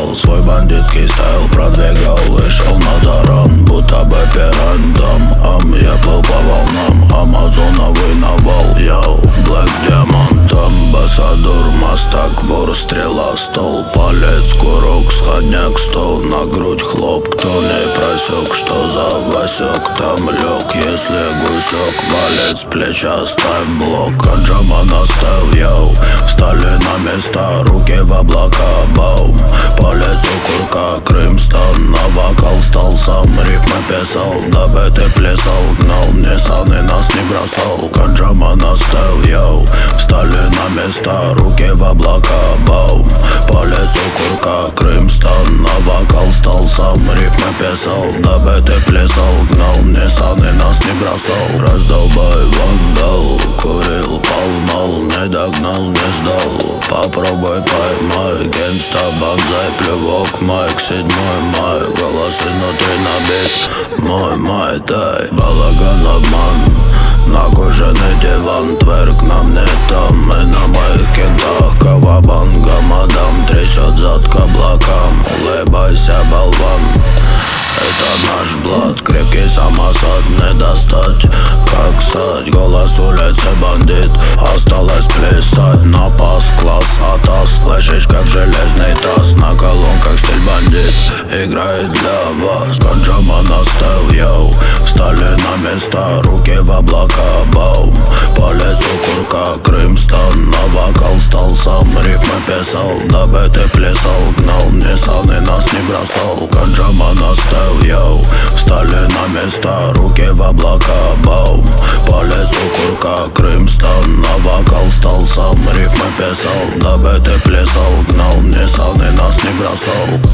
Продвигал свой бандитский стайл, продвигал и шел на таран, будто бы пирантом. Я плыл по волнам, амазоновый навал. Йоу, Black Diamond, Басадур, Мастак, вор, стрела, стол. Палец, курок, сходняк, стол. На грудь хлоп, кто не просек, что за Васек там лег. Если гусек, палец, плеча, ставь блок. Аджама наставь, йоу, встали на места, руки в облака, баум. Палец у курка, Крымстон, на вокал стал сам. Рифмы писал, дабы ты плясал, гнал, не саны нас не бросал. Канджама наставь, йоу, встали на места, руки в облака, баум. Палец у курка, Крымстон, на вокал стал сам. Рифмы писал, дабы ты плясал, гнал, не саны нас не бросал. Раздолбай вандал, курил, пал-мал, не догнал, не сдал. Попробуй поймай, гангста, банзай, плевок, майк, 7 май. Голос изнутри набит, мой май-тай. Балаган, обман, на кожаный диван. Тверк нам не там, мы на моих кентах. Кавабанга, мадам, трясет зад к облакам. Улыбайся, болван, это наш блат. Крепкий самосад не достать, как сать. Голос улицы бандит, осталось плясать. На пас, класс, атас, флешечка в железный таз. На колонках стиль бандит, играет для вас. Канджама наставь, йоу, встали на места, руки в облака, баум. Палец у курка, Крымстон, на вокал стал сам. Рифмы писал, дабы ты плясал, гнал, не саны нас не бросал. Канджама наставь, йоу, встали на места, руки в облака, баум. Палец у курка, Крымстон, на вокал стал сам. Рифмы писал, дабы ты плясал, гнал, не саны нас не бросал.